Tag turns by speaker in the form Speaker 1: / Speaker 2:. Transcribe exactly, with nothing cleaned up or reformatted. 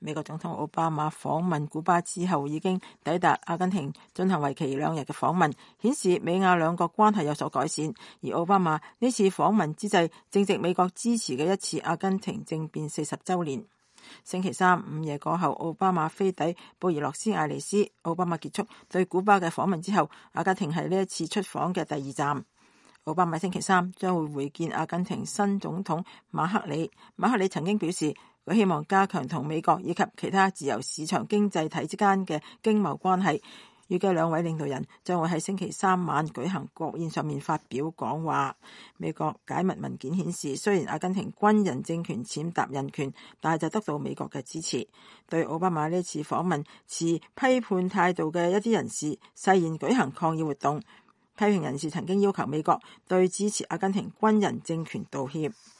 Speaker 1: 美國總統奧巴馬訪問古巴之後，已經抵達阿根廷進行為期兩日嘅訪問，顯示美亞兩國關係有所改善。而奧巴馬呢次訪問之際，正值美國支持嘅一次阿根廷政變四十週年。星期三午夜過後，奧巴馬飛抵布宜諾斯艾利斯。奧巴馬結束對古巴嘅訪問之後，阿根廷係呢一次出訪嘅第二站。奧巴馬星期三將會會見阿根廷新總統馬克里。馬克里曾經表示，佢希望加強同美國以及其他自由市場經濟體之間嘅經貿關係。預計兩位領導人將會喺星期三晚舉行國宴上面發表講話。美國解密文件顯示，雖然阿根廷軍人政權踐踏人權，但係就得到美國嘅支持。對奧巴馬呢次訪問持批判態度嘅一啲人士誓言舉行抗議活動。批評人士曾經要求美國對支持阿根廷軍人政權道歉。